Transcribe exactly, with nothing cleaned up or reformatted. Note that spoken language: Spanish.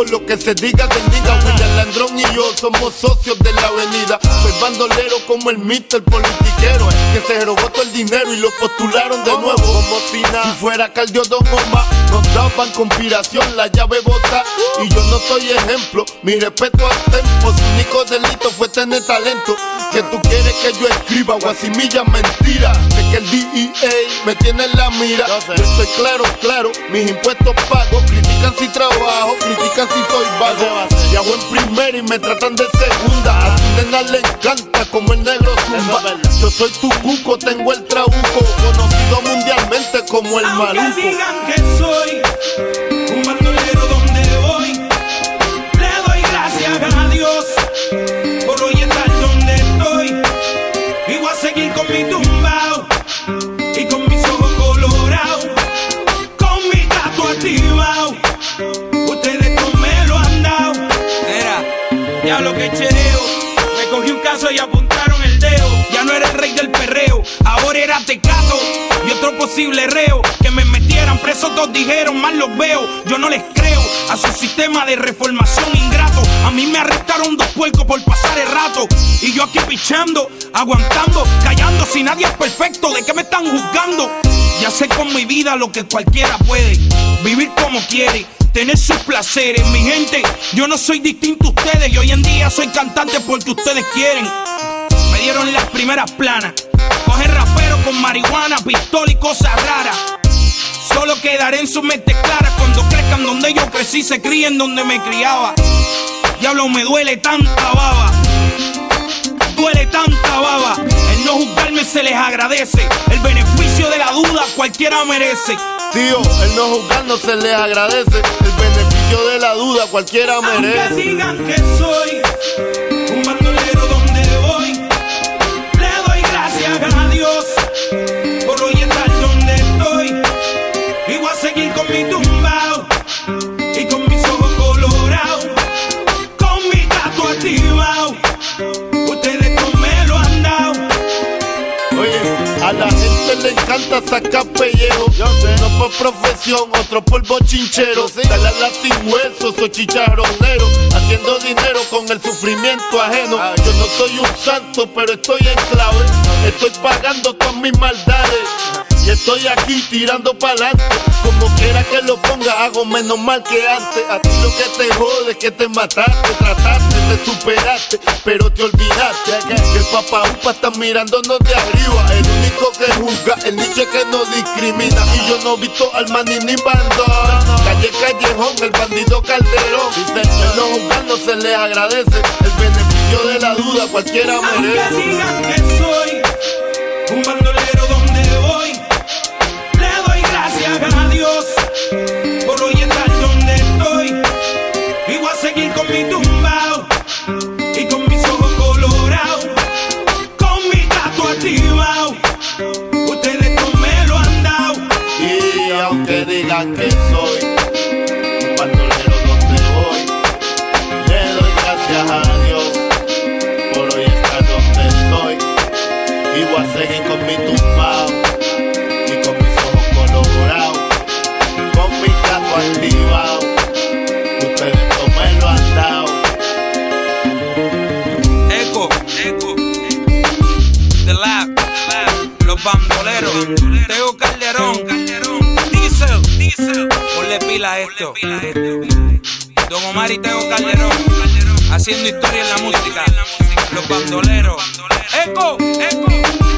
lo que se diga del nigga. William Landrón y yo somos socios de la avenida. Soy bandolero como el mister politiquero, que se robó todo el dinero y lo postularon de nuevo. Como si nada, si fuera Caldiodón o más, nos daban conspiración, la llave bota. Y yo no soy ejemplo, mi respeto al tempo. Su único delito fue tener talento. Que tú quieres que yo escriba guasimilla mentira, de que el D E A me tiene en la mira. Yo estoy claro, claro, mis impuestos pago. Critican si trabajo, critican si soy vago. Viajo en primera y me tratan de segunda. A su nena le encanta como el negro zumba. Yo soy tu cuco, tengo el trabuco, conocido mundialmente como el maluco. Aunque digan que soy un bandolero donde voy, le doy gracias a Dios por hoy estar donde estoy. Y voy a seguir con mi tumbao y con mis ojos colorados, con mi gato activado. Ustedes no me lo han dado. Era, ya lo que chereo. Me cogí un caso y apuntaron el dedo. Ya no era el rey del perreo, ahora era Tecato y otro posible reo. Que me metieran preso, todos dijeron, mal los veo. Yo no les creo a su sistema de reformación ingrato. A mí me arrestaron dos puercos por pasar el rato. Y yo aquí pichando, aguantando, callando. Si nadie es perfecto, ¿de qué me están juzgando? Ya sé con mi vida lo que cualquiera puede. Vivir como quiere, tener sus placeres. Mi gente, yo no soy distinto a ustedes. Y hoy en día soy cantante porque ustedes quieren. Me dieron las primeras planas. Coger rapero con marihuana, pistola y cosas raras. Solo quedaré en sus mentes claras cuando crezcan donde yo crecí, se críen donde me criaba. Diablo, me duele tanta baba, duele tanta baba. El no juzgarme se les agradece. El beneficio de la duda cualquiera merece. Tío, el no juzgarnos se les agradece. El beneficio de la duda cualquiera merece. Aunque digan que soy un bandolero donde voy, le doy gracias a Dios por hoy estar donde estoy. Y voy a seguir con mi tumbao y con mis ojos colorados, con mi gato activado. Ustedes no me lo han dado. Oye, a la gente le encanta sacar pellejo. Yo sé, no por profesión, otro por bochinchero. Sí. Dale a la sin hueso, soy chicharronero, haciendo dinero con el sufrimiento ajeno. Ay. Yo no soy un santo, pero estoy en clave. Estoy pagando todas mis maldades. Y estoy aquí tirando pa'lante. Como quiera que lo ponga, hago menos mal que antes. A ti lo que te jode es que te mataste, trataste, te superaste, pero te olvidaste que el papá upa está mirándonos de arriba. El único que juzga, el nicho que no discrimina. Y yo no he visto al maní ni bandón. Calle Callejón, el bandido Calderón. Dice, el no juzgar no se les agradece. El beneficio de la duda cualquiera merece. Aunque digan que soy un bandolero donde voy, le doy gracias a Dios por hoy estar donde estoy. Y voy a seguir con mi tumbao y con mis ojos colorados, con mi gato activado. Ustedes no me lo han dado. Y aunque digan que soy un bandolero donde voy, le doy gracias a Dios por hoy estar donde estoy. Y voy a seguir con mi tumbao y con mis ojos colorados, con mi gato activado. Ustedes no me lo han dado. Eco, eco, The Lab, los bandoleros, Tego Calderón, Diesel, Diesel, ponle pila a esto. Don Omar y Tego Calderón, haciendo historia en la música, los bandoleros. Eco, eco.